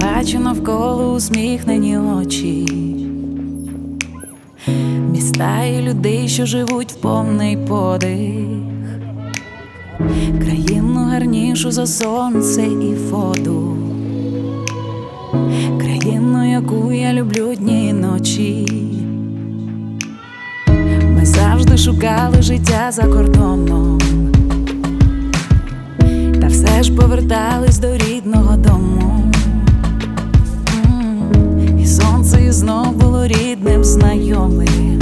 бачу навколо усміхнені очі, міста і людей, що живуть в повний подих, країну гарнішу за сонце і воду, країну, яку я люблю дні і ночі. Ми завжди шукали життя за кордоном, та все ж повертались до рідного дому. І сонце і знов було рідним, знайомим,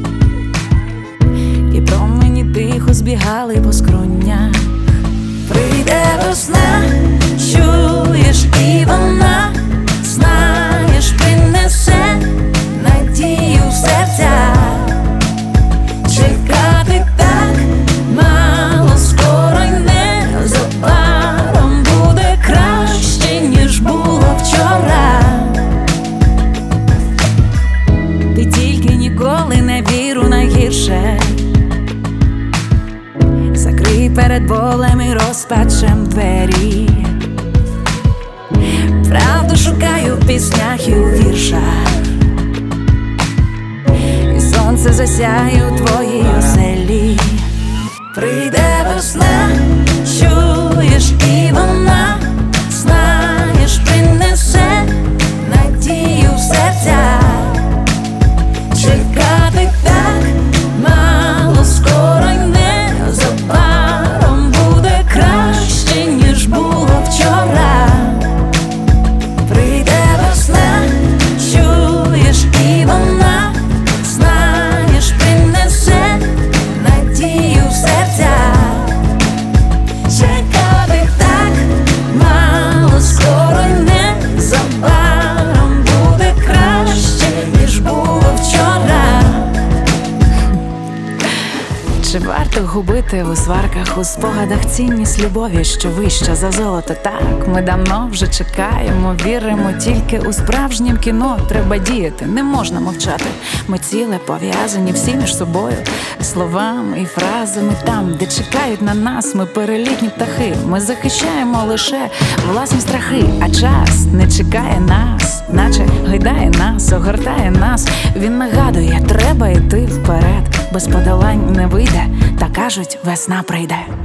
і промені тихо збігали по скронях. Прийде весна, чуєш, і вона, знаєш, принесе надію в серця. Чекати так мало, скоро й незабаром буде краще, ніж було вчора. Ти тільки ніколи не вір у найгірше, закрий перед болем і розпачем двері. Правду шукаю в піснях і у віршах, і сонце засяє у твоїй оселі. Прийде весна, чуєш, і вона, знаєш, принесе надію в серця. Чекати так мало, скоро й незабаром буде краще, ніж було вчора. Прийде весна, чуєш, і вона, знаєш, принесе надію в серця. Чекати так мало, скоро й незабаром буде краще, ніж було вчора. Чи варто губити у сварках, у спогадах цінність любові, що вища за золото? Так, ми давно вже чекаємо, віримо тільки у справжнім кіно. Треба діяти, не можна мовчати. Ми ціле пов'язані всі між собою, словами і фразами. Там, де чекають на нас, ми перелітні птахи. Ми захищаємо лише власні страхи, а час не чекає нас, наче гойдає нас, огортає нас. Він нагадує, треба йти вперед, без подолань не вийде, та кажуть, весна прийде.